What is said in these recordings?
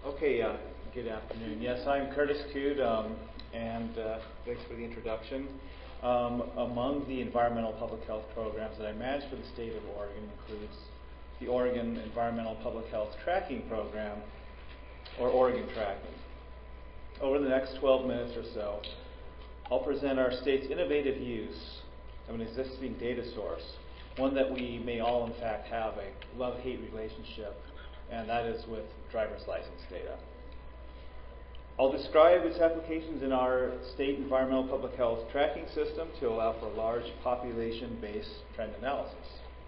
Okay, good afternoon. Yes, I'm Curtis Coode, and thanks for the introduction. Among the environmental public health programs that I manage for the state of Oregon includes the Oregon Environmental Public Health Tracking Program, or Oregon Tracking. Over the next 12 minutes or so, I'll present our state's innovative use of an existing data source, one that we may all in fact have a love-hate relationship, and that is with driver's license data. I'll describe its applications in our state environmental public health tracking system to allow for large population-based trend analysis.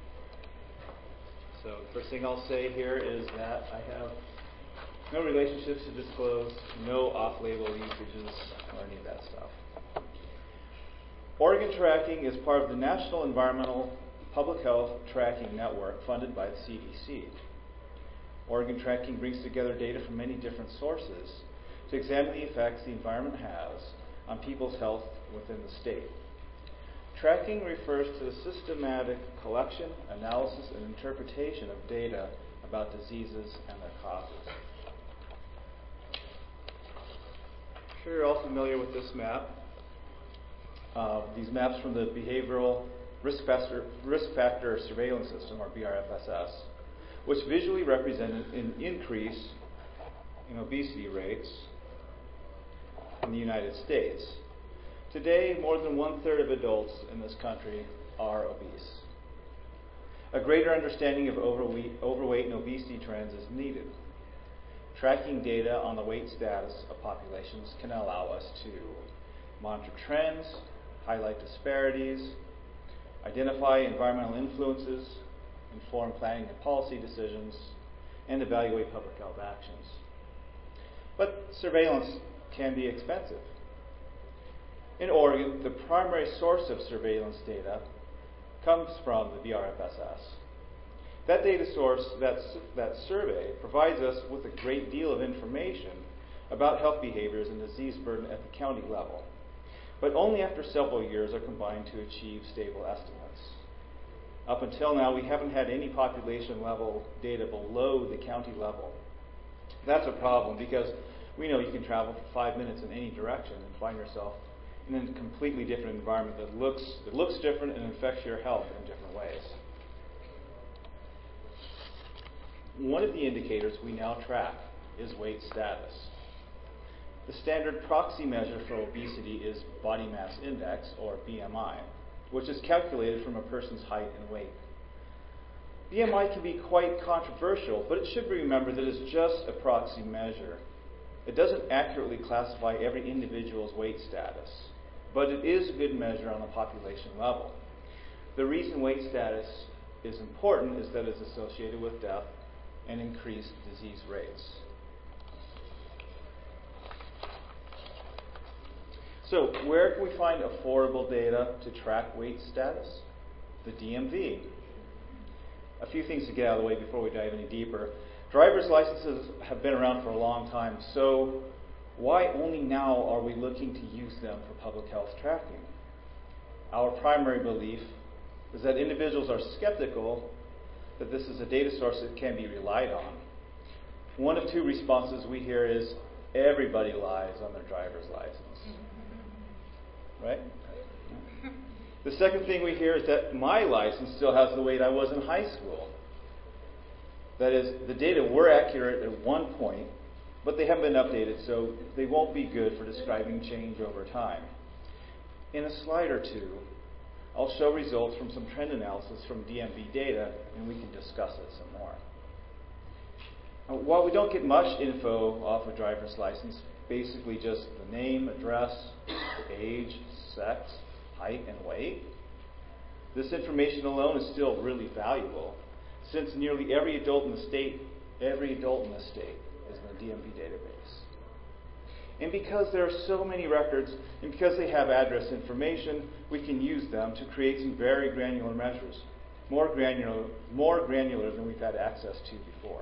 So the first thing I'll say here is that I have no relationships to disclose, no off-label usages, or any of that stuff. Oregon Tracking is part of the National Environmental Public Health Tracking Network funded by the CDC. Oregon Tracking brings together data from many different sources to examine the effects the environment has on people's health within the state. Tracking refers to the systematic collection, analysis, and interpretation of data about diseases and their causes. I'm sure you're all familiar with this map. These maps from the Behavioral Risk Factor Surveillance System, or BRFSS, which visually represented an increase in obesity rates in the United States. Today, more than 1/3 of adults in this country are obese. A greater understanding of overweight and obesity trends is needed. Tracking data on the weight status of populations can allow us to monitor trends, highlight disparities, identify environmental influences, inform planning and policy decisions, and evaluate public health actions. But surveillance can be expensive. In Oregon, the primary source of surveillance data comes from the BRFSS. That data source, that survey, provides us with a great deal of information about health behaviors and disease burden at the county level, but only after several years are combined to achieve stable estimates. Up until now, we haven't had any population level data below the county level. That's a problem because we know you can travel for 5 minutes in any direction and find yourself in a completely different environment that looks different and affects your health in different ways. One of the indicators we now track is weight status. The standard proxy measure for obesity is body mass index, or BMI, which is calculated from a person's height and weight. BMI can be quite controversial, but it should be remembered that it's just a proxy measure. It doesn't accurately classify every individual's weight status, but it is a good measure on a population level. The reason weight status is important is that it's associated with death and increased disease rates. So, where can we find affordable data to track weight status? The DMV. A few things to get out of the way before we dive any deeper. Driver's licenses have been around for a long time, so why only now are we looking to use them for public health tracking? Our primary belief is that individuals are skeptical that this is a data source that can be relied on. One of two responses we hear is, everybody lies on their driver's license. Right? The second thing we hear is that my license still has the weight I was in high school. That is, the data were accurate at one point, but they haven't been updated, so they won't be good for describing change over time. In a slide or two, I'll show results from some trend analysis from DMV data, and we can discuss it some more. While we don't get much info off a driver's license, basically just the name, address, age, sex, height, and weight, this information alone is still really valuable, since nearly every adult in the state is in the DMV database. And because there are so many records, and because they have address information, we can use them to create some very granular measures, more granular than we've had access to before.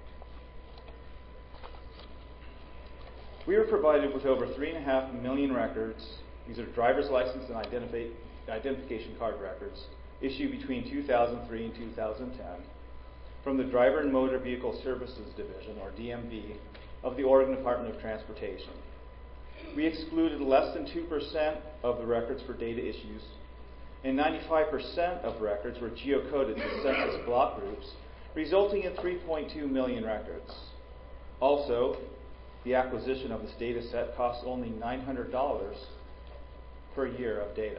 We were provided with over 3.5 million records. These are driver's license and identification card records issued between 2003 and 2010 from the Driver and Motor Vehicle Services Division, or DMV, of the Oregon Department of Transportation. We excluded less than 2% of the records for data issues, and 95% of records were geocoded to census block groups, resulting in 3.2 million records. Also, the acquisition of this data set costs only $900 per year of data.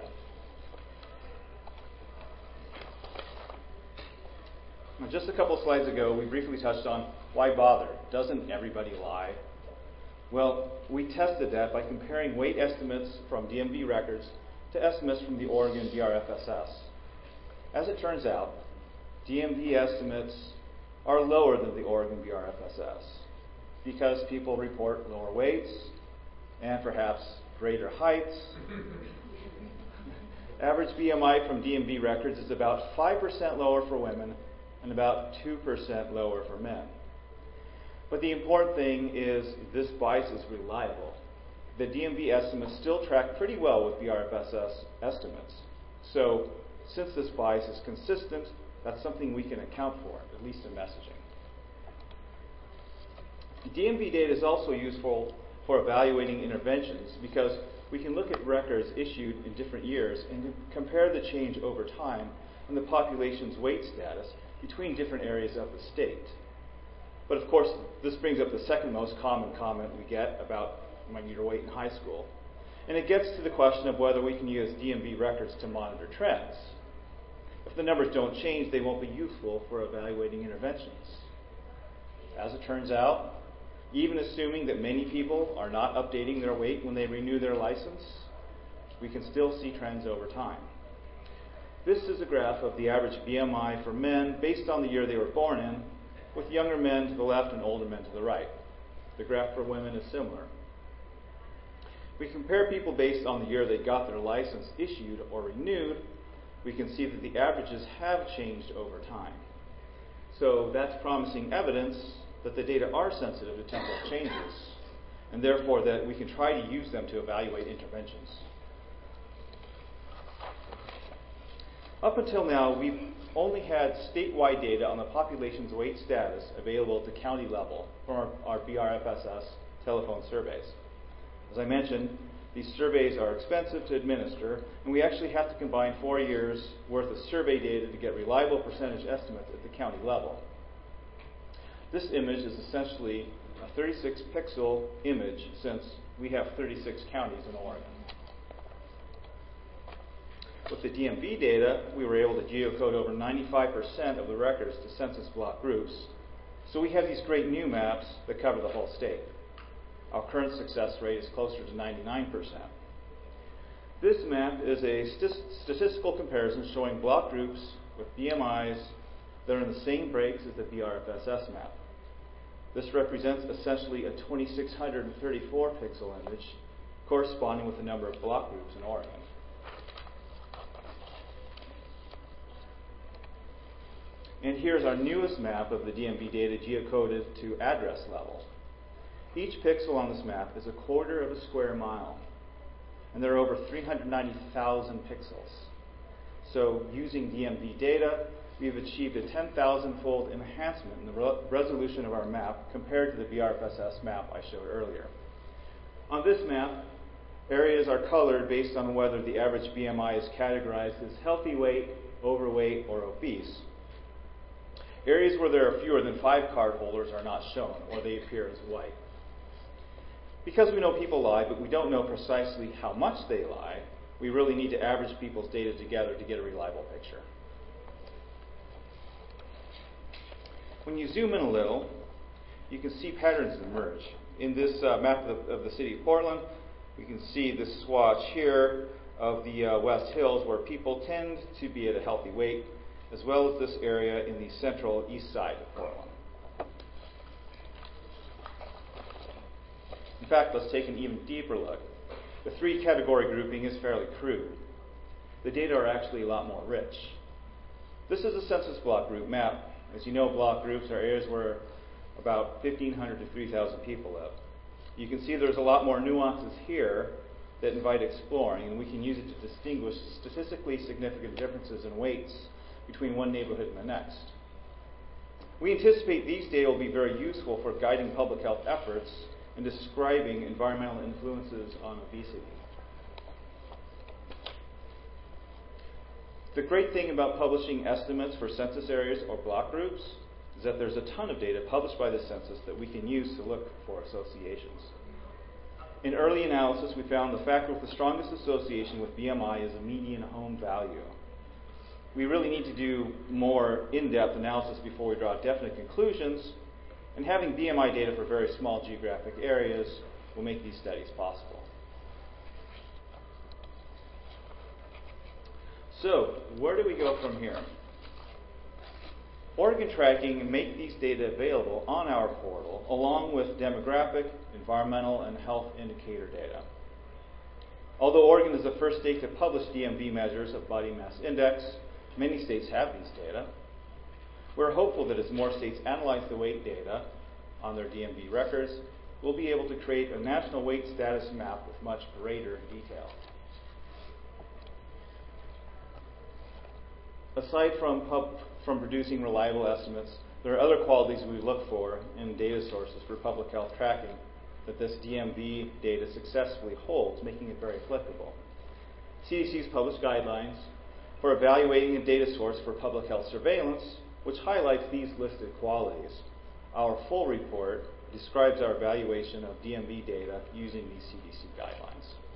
Now, just a couple slides ago, we briefly touched on why bother? Doesn't everybody lie? Well, we tested that by comparing weight estimates from DMV records to estimates from the Oregon BRFSS. As it turns out, DMV estimates are lower than the Oregon BRFSS because people report lower weights and perhaps greater heights. Average BMI from DMV records is about 5% lower for women and about 2% lower for men. But the important thing is this bias is reliable. The DMV estimates still track pretty well with BRFSS estimates. So since this bias is consistent, that's something we can account for, at least in messaging. DMV data is also useful for evaluating interventions because we can look at records issued in different years and compare the change over time in the population's weight status between different areas of the state. But of course, this brings up the second most common comment we get about my meter weight in high school. And it gets to the question of whether we can use DMV records to monitor trends. If the numbers don't change, they won't be useful for evaluating interventions. As it turns out, even assuming that many people are not updating their weight when they renew their license, we can still see trends over time. This is a graph of the average BMI for men based on the year they were born in, with younger men to the left and older men to the right. The graph for women is similar. We compare people based on the year they got their license issued or renewed. We can see that the averages have changed over time. So that's promising evidence that the data are sensitive to temporal changes, and therefore that we can try to use them to evaluate interventions. Up until now, we've only had statewide data on the population's weight status available at the county level from our BRFSS telephone surveys. As I mentioned, these surveys are expensive to administer, and we actually have to combine 4 years' worth of survey data to get reliable percentage estimates at the county level. This image is essentially a 36-pixel image since we have 36 counties in Oregon. With the DMV data, we were able to geocode over 95% of the records to census block groups, so we have these great new maps that cover the whole state. Our current success rate is closer to 99%. This map is a statistical comparison showing block groups with BMIs that are in the same breaks as the BRFSS map. This represents essentially a 2634 pixel image corresponding with the number of block groups in Oregon. And here's our newest map of the DMV data geocoded to address level. Each pixel on this map is a quarter of a square mile, and there are over 390,000 pixels. So using DMV data, we've achieved a 10,000-fold enhancement in the resolution of our map compared to the BRFSS map I showed earlier. On this map, areas are colored based on whether the average BMI is categorized as healthy weight, overweight, or obese. Areas where there are fewer than 5 cardholders are not shown, or they appear as white. Because we know people lie, but we don't know precisely how much they lie, we really need to average people's data together to get a reliable picture. When you zoom in a little, you can see patterns emerge. In this map of the city of Portland, we can see this swatch here of the West Hills where people tend to be at a healthy weight, as well as this area in the central east side of Portland. In fact, let's take an even deeper look. The 3-category grouping is fairly crude. The data are actually a lot more rich. This is a census block group map. As you know, block groups are areas where about 1,500 to 3,000 people live. You can see there's a lot more nuances here that invite exploring, and we can use it to distinguish statistically significant differences in weights between one neighborhood and the next. We anticipate these data will be very useful for guiding public health efforts and describing environmental influences on obesity. The great thing about publishing estimates for census areas or block groups is that there's a ton of data published by the census that we can use to look for associations. In early analysis, we found the factor with the strongest association with BMI is a median home value. We really need to do more in-depth analysis before we draw definite conclusions, and having BMI data for very small geographic areas will make these studies possible. So, where do we go from here? Oregon Tracking make these data available on our portal, along with demographic, environmental, and health indicator data. Although Oregon is the first state to publish DMV measures of body mass index, many states have these data. We're hopeful that as more states analyze the weight data on their DMV records, we'll be able to create a national weight status map with much greater detail. Aside from producing reliable estimates, there are other qualities we look for in data sources for public health tracking that this DMV data successfully holds, making it very applicable. CDC's published guidelines for evaluating a data source for public health surveillance, which highlights these listed qualities. Our full report describes our evaluation of DMV data using these CDC guidelines.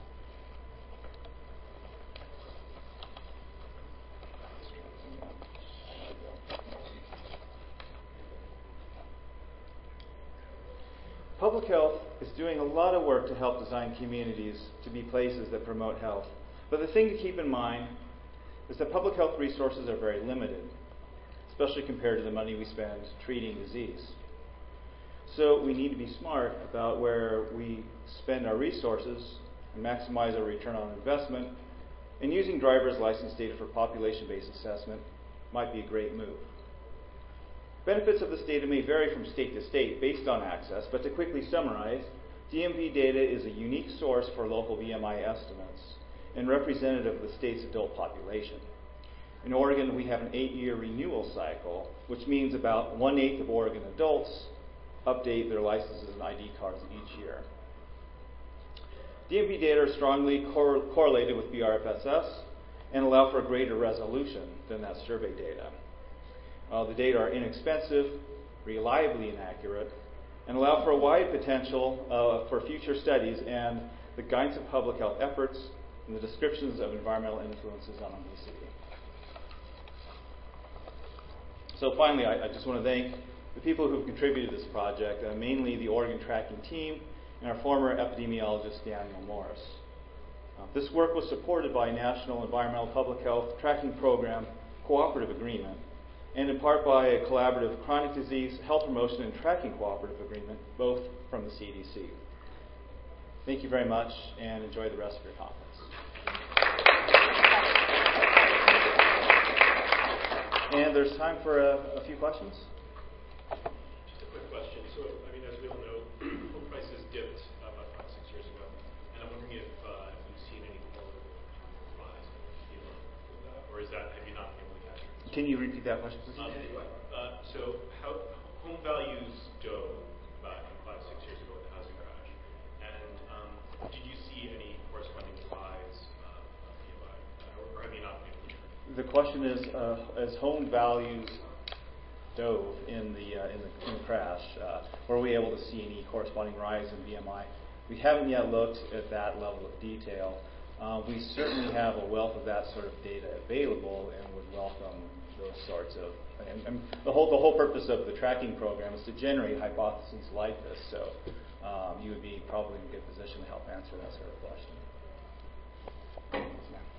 Public health is doing a lot of work to help design communities to be places that promote health. But the thing to keep in mind is that public health resources are very limited, especially compared to the money we spend treating disease. So we need to be smart about where we spend our resources and maximize our return on investment, and using driver's license data for population-based assessment might be a great move. Benefits of this data may vary from state to state based on access, but to quickly summarize, DMV data is a unique source for local BMI estimates and representative of the state's adult population. In Oregon, we have an 8-year renewal cycle, which means about 1/8 of Oregon adults update their licenses and ID cards each year. DMV data are strongly correlated with BRFSS and allow for a greater resolution than that survey data. The data are inexpensive, reliably inaccurate, and allow for a wide potential for future studies and the guidance of public health efforts and the descriptions of environmental influences on obesity. So finally, I just want to thank the people who've contributed to this project, mainly the Oregon Tracking team and our former epidemiologist, Daniel Morris. This work was supported by a National Environmental Public Health Tracking Program cooperative agreement, and in part by a collaborative chronic disease health promotion and tracking cooperative agreement, both from the CDC. Thank you very much, and enjoy the rest of your conference. And there's time for a few questions. Just a quick question. So, as we all know, home prices dipped about 5-6 years ago, and I'm wondering if you've seen any forward rise in that, or have you not been able to capture it? Can you repeat that question, please? So, how home values dove about 5-6 years ago with the housing crash, and did you see any corresponding rise of BMI, or have you not been able to? The question is, as home values dove in the crash, were we able to see any corresponding rise in BMI? We haven't yet looked at that level of detail. We certainly have a wealth of that sort of data available, and would welcome those sorts of. And the whole purpose of the tracking program is to generate hypotheses like this. So you would be probably in a good position to help answer that sort of question. Yeah.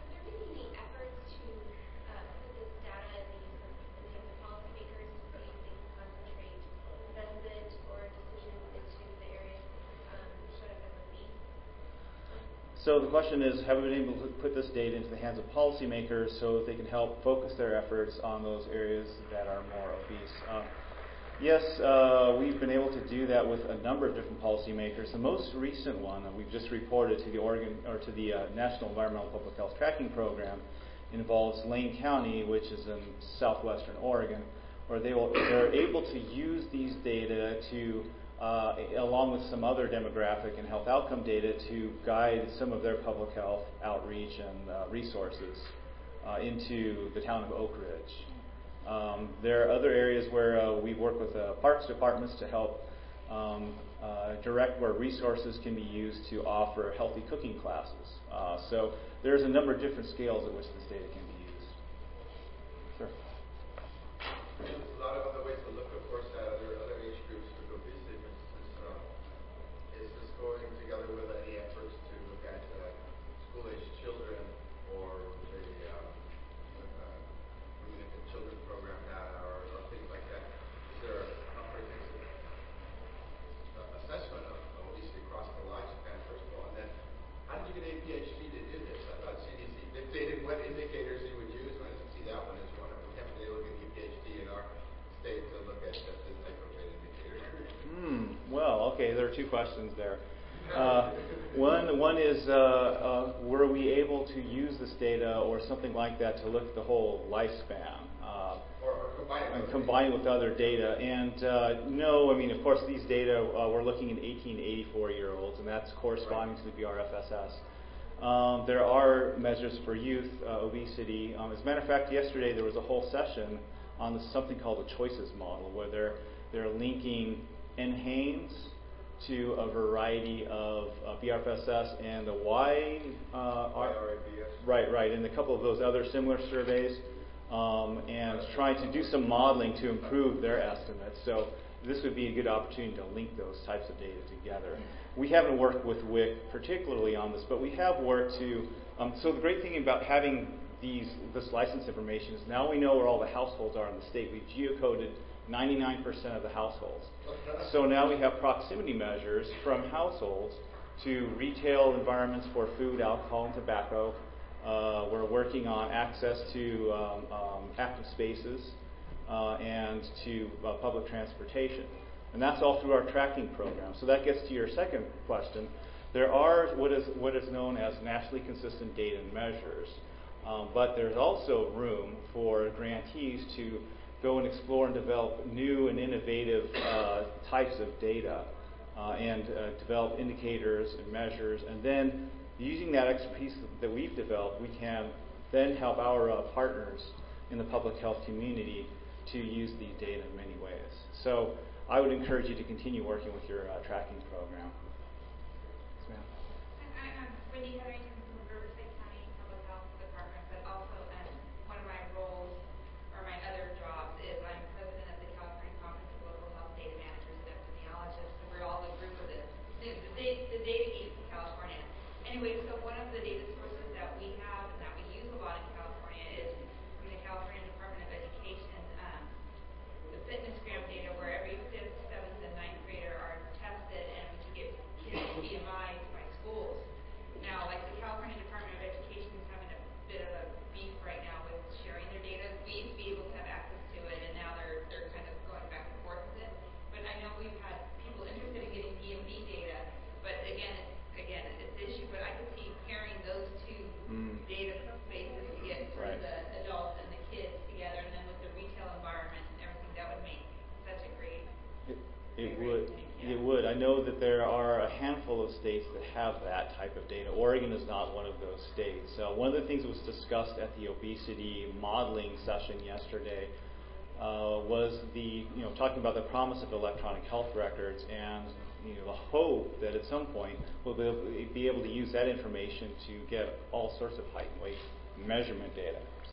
So the question is, have we been able to put this data into the hands of policymakers so that they can help focus their efforts on those areas that are more obese? Yes, we've been able to do that with a number of different policymakers. The most recent one that we've just reported to the National Environmental Public Health Tracking Program involves Lane County, which is in southwestern Oregon, or they're able to use these data to, along with some other demographic and health outcome data, to guide some of their public health outreach and resources into the town of Oak Ridge. There are other areas where we work with parks departments to help direct where resources can be used to offer healthy cooking classes. So there's a number of different scales at which this data can be used. Sure. There's a lot of other ways to look, of course, at other age groups with obesity. For instance, is this going together with any efforts to look at school-aged children or the children's program data or things like that? Is there a comprehensive assessment of obesity across the lifespan, first of all? And then, how did you get APHD to do this? I thought CDC dictated what indicators you would use. I didn't see that one as one. We haven't been able to get APHD in our state to look at this type of data indicator. Well, okay, there are two questions there. One is, were we able to use this data or something like that to look at the whole lifespan? Or combine with other data. And no, I mean, of course, these data, we're looking at 18 to 84-year-olds, and that's corresponding to the BRFSS. There are measures for youth obesity. As a matter of fact, yesterday there was a whole session on something called the choices model, where they're linking NHANES to a variety of BRFSS and the right, and a couple of those other similar surveys, and trying to do some modeling to improve their estimates. So this would be a good opportunity to link those types of data together. We haven't worked with WIC particularly on this, but we have worked to. So the great thing about having this license information is now we know where all the households are in the state. We've geocoded 99% of the households. So now we have proximity measures from households to retail environments for food, alcohol, and tobacco. We're working on access to active spaces and to public transportation. And that's all through our tracking program. So that gets to your second question. There are what is known as nationally consistent data and measures. But there's also room for grantees to go and explore and develop new and innovative types of data and develop indicators and measures. And then using that expertise that we've developed, we can then help our partners in the public health community to use these data in many ways. So I would encourage you to continue working with your tracking program. Yes, ma'am. I'm Wendy Hetherington from Riverside County Public Health Department, but also one of my roles or my other jobs is I'm president of the California Conference of Local Health Data Managers and Epidemiologists. So we're all a group of the data geeks in California. Anyway, so one of the data sources that we have and that we use a lot in California is from the California Department of Education, the FitnessGram data, where every 5th, 7th, and 9th grader are tested, and we can get kids' BMIs by schools. Now, like the California Department of Education is having a bit of a beef right now with sharing their data. We used to be able to have access to it, and now they're kind of going back and forth with it. But I know we've had people interested in getting DMV data, but again, it's an issue. But I could see pairing those two databases to get sort of the adults and the kids together, and then with the retail environment and everything, that would make such a great. It would. I know that there are a handful of states that have that type of data. Oregon is not one of those states. One of the things that was discussed at the obesity modeling session yesterday was talking about the promise of electronic health records and the hope that at some point we'll be able to use that information to get all sorts of height and weight measurement data.